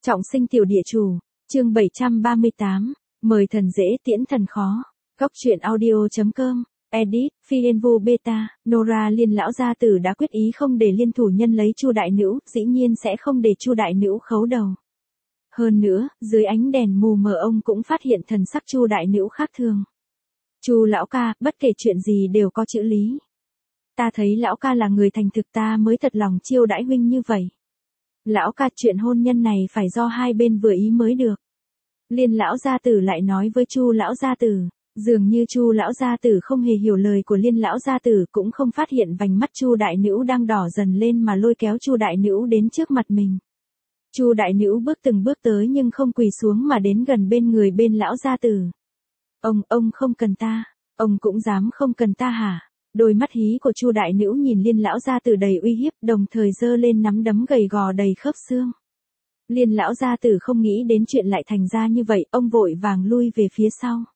Trọng sinh tiểu địa chủ, chương 738, mời thần dễ tiễn thần khó. Góc truyện audio.com, edit, phiên vu beta, Nora Liên lão gia tử đã quyết ý không để Liên thủ nhân lấy Chu đại nữ, dĩ nhiên sẽ không để Chu đại nữ khấu đầu. Hơn nữa, dưới ánh đèn mù mờ ông cũng phát hiện thần sắc Chu đại nữ khác thường. Chu lão ca, bất kể chuyện gì đều có chữ lý. Ta thấy lão ca là người thành thực, ta mới thật lòng chiêu đãi huynh như vậy. Lão ca, chuyện hôn nhân này phải do hai bên vừa ý mới được. Liên lão gia tử lại nói với Chu lão gia tử, dường như Chu lão gia tử không hề hiểu lời của Liên lão gia tử, cũng không phát hiện vành mắt Chu đại nữ đang đỏ dần lên mà lôi kéo Chu đại nữ đến trước mặt mình. Chu đại nữ bước từng bước tới nhưng không quỳ xuống mà đến gần bên người bên lão gia tử. Ông không cần ta, ông cũng dám không cần ta hả? Đôi mắt hí của Chu đại nữ nhìn Liên lão gia tử đầy uy hiếp, đồng thời giơ lên nắm đấm gầy gò đầy khớp xương. Liên lão gia tử không nghĩ đến chuyện lại thành ra như vậy, ông vội vàng lui về phía sau.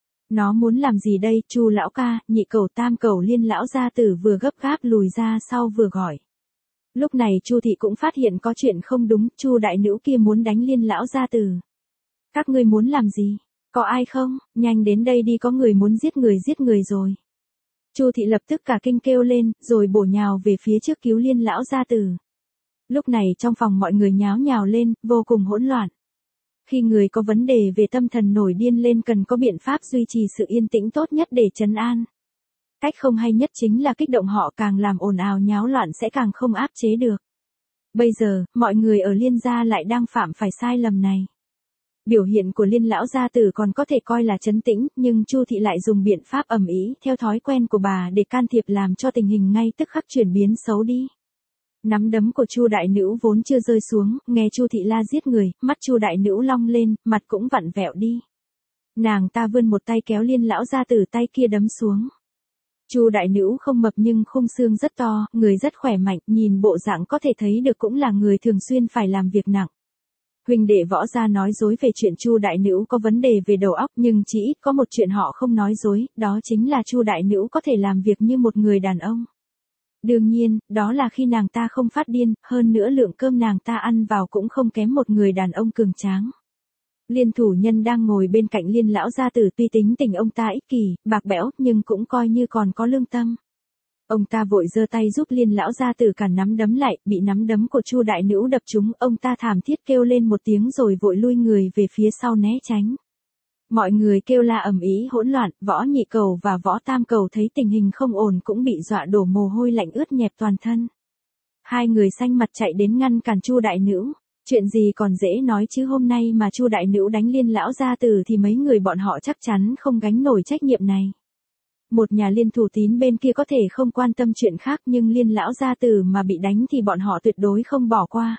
Nó muốn làm gì đây? Chu lão ca, nhị cẩu, tam cẩu. Liên lão gia tử vừa gấp gáp lùi ra sau vừa gọi. Lúc này Chu thị cũng phát hiện có chuyện không đúng, Chu đại nữ kia muốn đánh Liên lão gia tử. Các ngươi muốn làm gì? Có ai không? Nhanh đến đây đi, có người muốn giết người rồi. Chu thị lập tức cả kinh kêu lên, rồi bổ nhào về phía trước cứu Liên lão gia tử. Lúc này trong phòng mọi người nháo nhào lên, vô cùng hỗn loạn. Khi người có vấn đề về tâm thần nổi điên lên cần có biện pháp duy trì sự yên tĩnh tốt nhất để trấn an. Cách không hay nhất chính là kích động họ, càng làm ồn ào nháo loạn sẽ càng không áp chế được. Bây giờ, mọi người ở Liên gia lại đang phạm phải sai lầm này. Biểu hiện của Liên lão gia tử còn có thể coi là trấn tĩnh, nhưng Chu thị lại dùng biện pháp ầm ĩ theo thói quen của bà để can thiệp làm cho tình hình ngay tức khắc chuyển biến xấu đi. Nắm đấm của Chu đại nữ vốn chưa rơi xuống, nghe Chu thị la giết người, mắt Chu đại nữ long lên, mặt cũng vặn vẹo đi. Nàng ta vươn một tay kéo Liên lão gia tử, tay kia đấm xuống. Chu đại nữ không mập nhưng khung xương rất to, người rất khỏe mạnh, nhìn bộ dạng có thể thấy được cũng là người thường xuyên phải làm việc nặng. Huynh đệ Võ gia nói dối về chuyện Chu đại nữ có vấn đề về đầu óc, nhưng chỉ ít có một chuyện họ không nói dối, đó chính là Chu đại nữ có thể làm việc như một người đàn ông. Đương nhiên, đó là khi nàng ta không phát điên, hơn nữa lượng cơm nàng ta ăn vào cũng không kém một người đàn ông cường tráng. Liên thủ nhân đang ngồi bên cạnh Liên lão gia tử, tuy tính tình ông ta ích kỷ, bạc bẽo, nhưng cũng coi như còn có lương tâm. Ông ta vội giơ tay giúp Liên lão gia tử cản nắm đấm lại, bị nắm đấm của Chu đại nữ đập trúng, ông ta thảm thiết kêu lên một tiếng rồi vội lui người về phía sau né tránh. Mọi người kêu la ầm ĩ hỗn loạn, Võ nhị cẩu và Võ tam cẩu thấy tình hình không ổn cũng bị dọa đổ mồ hôi lạnh ướt nhẹp toàn thân. Hai người xanh mặt chạy đến ngăn cản Chu đại nữ. Chuyện gì còn dễ nói chứ, hôm nay mà Chu đại nữ đánh Liên lão gia tử thì mấy người bọn họ chắc chắn không gánh nổi trách nhiệm này. Một nhà Liên thủ tín bên kia có thể không quan tâm chuyện khác, nhưng Liên lão gia tử mà bị đánh thì bọn họ tuyệt đối không bỏ qua.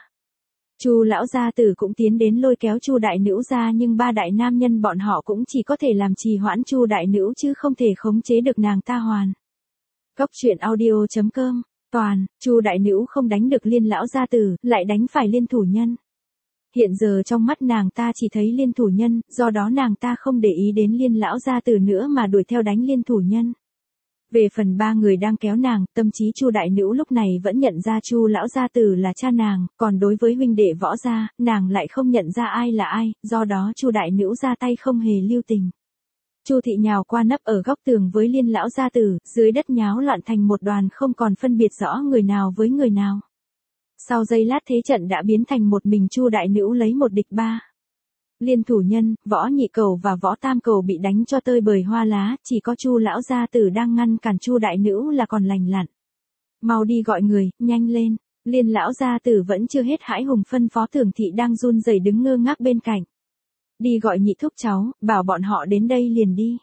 Chu lão gia tử cũng tiến đến lôi kéo Chu đại nữ ra, nhưng ba đại nam nhân bọn họ cũng chỉ có thể làm trì hoãn Chu đại nữ chứ không thể khống chế được nàng ta hoàn. Góc truyện audio.com, toàn, Chu đại nữ không đánh được Liên lão gia tử, lại đánh phải Liên thủ nhân. Hiện giờ trong mắt nàng ta chỉ thấy Liên thủ nhân, do đó nàng ta không để ý đến Liên lão gia tử nữa mà đuổi theo đánh Liên thủ nhân. Về phần ba người đang kéo nàng, tâm trí Chu đại nữ lúc này vẫn nhận ra Chu lão gia tử là cha nàng, còn đối với huynh đệ Võ gia, nàng lại không nhận ra ai là ai, do đó Chu đại nữ ra tay không hề lưu tình. Chu thị nhào qua nấp ở góc tường với Liên lão gia tử, dưới đất nháo loạn thành một đoàn không còn phân biệt rõ người nào với người nào. Sau giây lát thế trận đã biến thành một mình Chu đại nữ lấy một địch ba. Liên thủ nhân, Võ nhị cẩu và Võ tam cẩu bị đánh cho tơi bời hoa lá, chỉ có Chu lão gia tử đang ngăn cản Chu đại nữ là còn lành lặn. Mau đi gọi người, nhanh lên. Liên lão gia tử vẫn chưa hết hãi hùng phân phó Tưởng thị đang run rẩy đứng ngơ ngác bên cạnh. Đi gọi nhị thúc cháu, bảo bọn họ đến đây liền đi.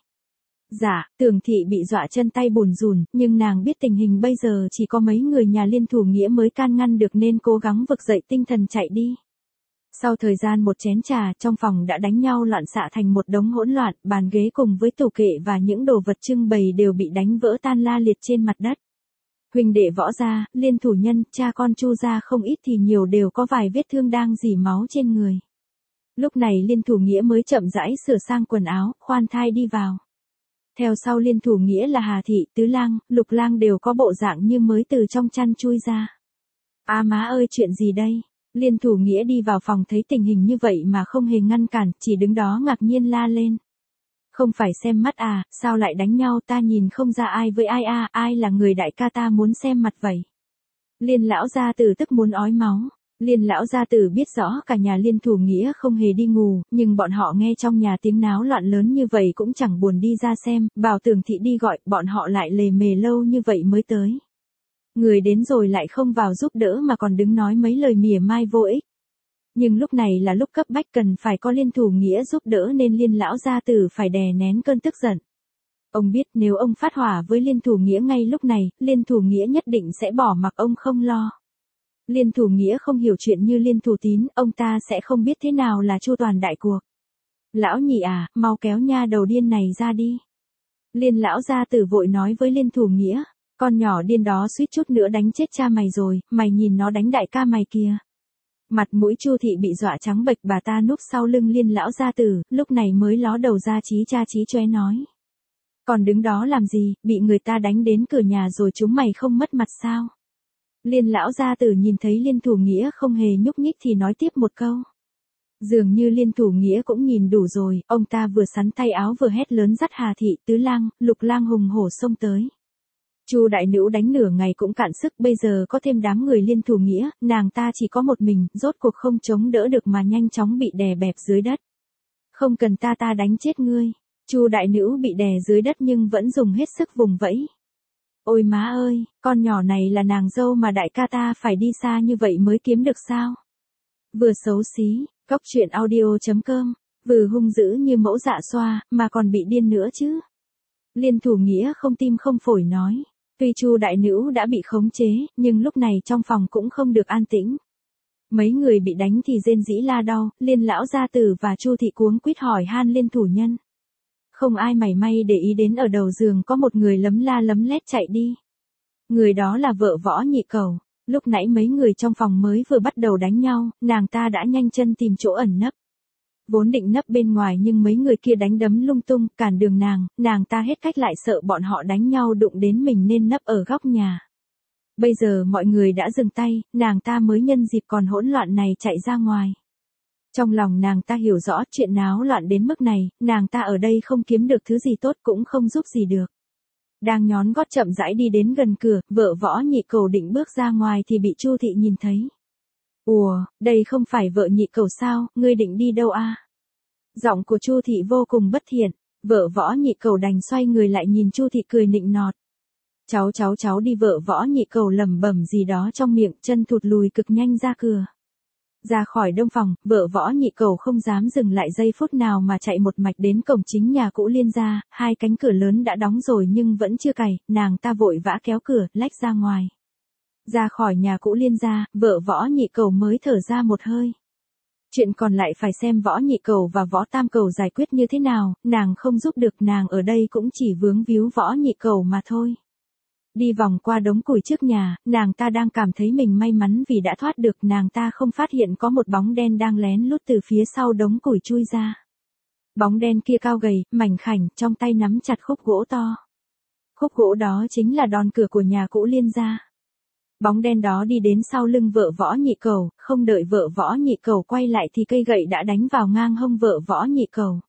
Dạ, Tưởng thị bị dọa chân tay bùn rùn, nhưng nàng biết tình hình bây giờ chỉ có mấy người nhà Liên thủ nghĩa mới can ngăn được nên cố gắng vực dậy tinh thần chạy đi. Sau thời gian một chén trà, trong phòng đã đánh nhau loạn xạ thành một đống hỗn loạn, bàn ghế cùng với tủ kệ và những đồ vật trưng bày đều bị đánh vỡ tan la liệt trên mặt đất. Huynh đệ Võ gia, Liên thủ nhân, cha con Chu gia không ít thì nhiều đều có vài vết thương đang rỉ máu trên người. Lúc này Liên thủ nghĩa mới chậm rãi sửa sang quần áo, khoan thai đi vào. Theo sau Liên thủ nghĩa là Hà thị, Tứ lang, Lục lang đều có bộ dạng như mới từ trong chăn chui ra. A má ơi, chuyện gì đây? Liên Thủ Nghĩa đi vào phòng thấy tình hình như vậy mà không hề ngăn cản, chỉ đứng đó ngạc nhiên la lên. Không phải xem mắt à, sao lại đánh nhau, ta nhìn không ra ai với ai à, ai là người đại ca ta muốn xem mặt vậy. Liên lão gia tử tức muốn ói máu. Liên lão gia tử biết rõ cả nhà Liên Thủ Nghĩa không hề đi ngủ, nhưng bọn họ nghe trong nhà tiếng náo loạn lớn như vậy cũng chẳng buồn đi ra xem, bảo Tưởng thị đi gọi, bọn họ lại lề mề lâu như vậy mới tới. Người đến rồi lại không vào giúp đỡ mà còn đứng nói mấy lời mỉa mai vô ích. Nhưng lúc này là lúc cấp bách cần phải có Liên Thủ Nghĩa giúp đỡ nên Liên lão gia tử phải đè nén cơn tức giận. Ông biết nếu ông phát hỏa với Liên Thủ Nghĩa ngay lúc này, Liên Thủ Nghĩa nhất định sẽ bỏ mặc ông không lo. Liên Thủ Nghĩa không hiểu chuyện như Liên Thủ Tín, ông ta sẽ không biết thế nào là chu toàn đại cuộc. Lão nhị à, mau kéo nha đầu điên này ra đi. Liên lão gia tử vội nói với Liên Thủ Nghĩa, con nhỏ điên đó suýt chút nữa đánh chết cha mày rồi, mày nhìn nó đánh đại ca mày kìa. Mặt mũi Chu thị bị dọa trắng bệch, bà ta núp sau lưng Liên lão gia tử, lúc này mới ló đầu ra chí cha chí chóe nói. Còn đứng đó làm gì, bị người ta đánh đến cửa nhà rồi chúng mày không mất mặt sao? Liên lão gia tử nhìn thấy Liên Thủ Nghĩa không hề nhúc nhích thì nói tiếp một câu. Dường như Liên Thủ Nghĩa cũng nhìn đủ rồi, ông ta vừa sắn tay áo vừa hét lớn dắt Hà thị, Tứ lang, Lục lang hùng hổ xông tới. Chu đại nữ đánh nửa ngày cũng cạn sức, bây giờ có thêm đám người Liên Thủ Nghĩa, nàng ta chỉ có một mình, rốt cuộc không chống đỡ được mà nhanh chóng bị đè bẹp dưới đất. Không cần ta đánh chết ngươi. Chu đại nữ bị đè dưới đất nhưng vẫn dùng hết sức vùng vẫy. Ôi má ơi, con nhỏ này là nàng dâu mà đại ca ta phải đi xa như vậy mới kiếm được sao? Vừa xấu xí, cóc truyện audio.com, vừa hung dữ như mẫu dạ xoa, mà còn bị điên nữa chứ. Liên Thủ Nghĩa không tim không phổi nói. Tuy Chu đại nữ đã bị khống chế, nhưng lúc này trong phòng cũng không được an tĩnh. Mấy người bị đánh thì rên rỉ la đau, Liên lão gia tử và Chu thị cuống quýt hỏi han Liên thủ nhân. Không ai mảy may để ý đến ở đầu giường có một người lấm la lấm lét chạy đi. Người đó là vợ Võ Nhị Cẩu. Lúc nãy mấy người trong phòng mới vừa bắt đầu đánh nhau, nàng ta đã nhanh chân tìm chỗ ẩn nấp. Vốn định nấp bên ngoài nhưng mấy người kia đánh đấm lung tung, cản đường nàng ta hết cách lại sợ bọn họ đánh nhau đụng đến mình nên nấp ở góc nhà. Bây giờ mọi người đã dừng tay, nàng ta mới nhân dịp còn hỗn loạn này chạy ra ngoài. Trong lòng nàng ta hiểu rõ chuyện náo loạn đến mức này, nàng ta ở đây không kiếm được thứ gì tốt cũng không giúp gì được. Đang nhón gót chậm rãi đi đến gần cửa, vợ Võ Nhị Cẩu định bước ra ngoài thì bị Chu thị nhìn thấy. Ủa, đây không phải vợ Nhị Cẩu sao, ngươi định đi đâu a? Giọng của Chu thị vô cùng bất thiện, vợ Võ Nhị Cẩu đành xoay người lại nhìn Chu thị cười nịnh nọt. Cháu đi, vợ Võ Nhị Cẩu lẩm bẩm gì đó trong miệng, chân thụt lùi cực nhanh ra cửa. Ra khỏi đông phòng, vợ Võ Nhị Cẩu không dám dừng lại giây phút nào mà chạy một mạch đến cổng chính nhà cũ Liên gia, hai cánh cửa lớn đã đóng rồi nhưng vẫn chưa cài, nàng ta vội vã kéo cửa, lách ra ngoài. Ra khỏi nhà cũ Liên gia, vợ Võ Nhị Cẩu mới thở ra một hơi. Chuyện còn lại phải xem Võ Nhị Cẩu và Võ Tam Cẩu giải quyết như thế nào, nàng không giúp được, nàng ở đây cũng chỉ vướng víu Võ Nhị Cẩu mà thôi. Đi vòng qua đống củi trước nhà, nàng ta đang cảm thấy mình may mắn vì đã thoát được, nàng ta không phát hiện có một bóng đen đang lén lút từ phía sau đống củi chui ra. Bóng đen kia cao gầy, mảnh khảnh, trong tay nắm chặt khúc gỗ to. Khúc gỗ đó chính là đòn cửa của nhà cũ Liên gia. Bóng đen đó đi đến sau lưng vợ Võ Nhị Cẩu, không đợi vợ Võ Nhị Cẩu quay lại thì cây gậy đã đánh vào ngang hông vợ Võ Nhị Cẩu.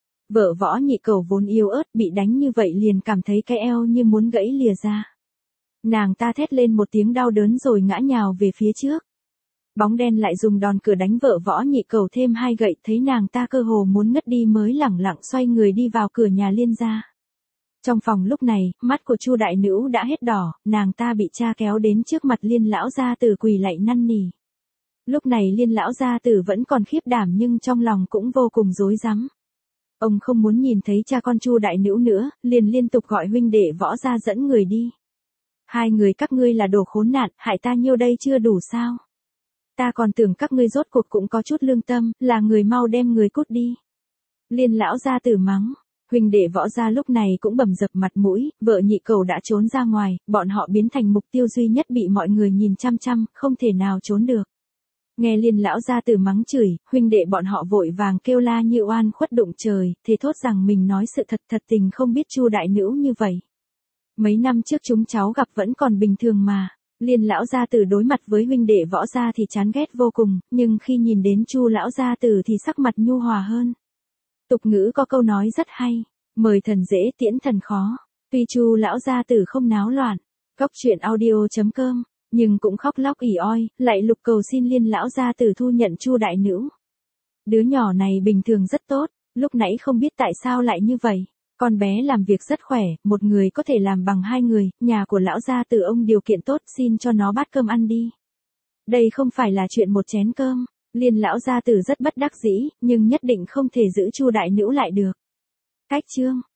Vợ Võ Nhị Cẩu vốn yếu ớt bị đánh như vậy liền cảm thấy cái eo như muốn gãy lìa ra. Nàng ta thét lên một tiếng đau đớn rồi ngã nhào về phía trước. Bóng đen lại dùng đòn cửa đánh vợ Võ Nhị Cẩu thêm hai gậy, thấy nàng ta cơ hồ muốn ngất đi mới lẳng lặng xoay người đi vào cửa nhà Liên gia. Trong phòng lúc này, mắt của Chu đại nữ đã hết đỏ, nàng ta bị cha kéo đến trước mặt Liên lão gia tử quỳ lạy năn nỉ. Lúc này Liên lão gia tử vẫn còn khiếp đảm nhưng trong lòng cũng vô cùng rối rắm. Ông không muốn nhìn thấy cha con Chu đại nữ nữa, liền liên tục gọi huynh đệ Võ ra dẫn người đi. Hai người các ngươi là đồ khốn nạn, hại ta nhiêu đây chưa đủ sao? Ta còn tưởng các ngươi rốt cuộc cũng có chút lương tâm, là người mau đem người cút đi. Liên lão gia tử mắng. Huynh đệ Võ gia lúc này cũng bầm dập mặt mũi, vợ Nhị Cẩu đã trốn ra ngoài, bọn họ biến thành mục tiêu duy nhất bị mọi người nhìn chăm chăm, không thể nào trốn được. Nghe Liên lão gia tử mắng chửi, huynh đệ bọn họ vội vàng kêu la như oan khuất đụng trời, thề thốt rằng mình nói sự thật tình không biết Chu đại nữ như vậy. Mấy năm trước chúng cháu gặp vẫn còn bình thường mà. Liên lão gia tử đối mặt với huynh đệ Võ gia thì chán ghét vô cùng, nhưng khi nhìn đến Chu lão gia tử thì sắc mặt nhu hòa hơn. Tục ngữ có câu nói rất hay, mời thần dễ tiễn thần khó. Tuy Chu lão gia tử không náo loạn, cóc truyện audio.com, nhưng cũng khóc lóc ỉ oi, lạy lục cầu xin Liên lão gia tử thu nhận Chu đại nữ. Đứa nhỏ này bình thường rất tốt, lúc nãy không biết tại sao lại như vậy. Con bé làm việc rất khỏe, một người có thể làm bằng hai người, nhà của lão gia tử ông điều kiện tốt, xin cho nó bát cơm ăn đi. Đây không phải là chuyện một chén cơm. Liên lão gia tử rất bất đắc dĩ, nhưng nhất định không thể giữ Chu đại nữ lại được. Cách chương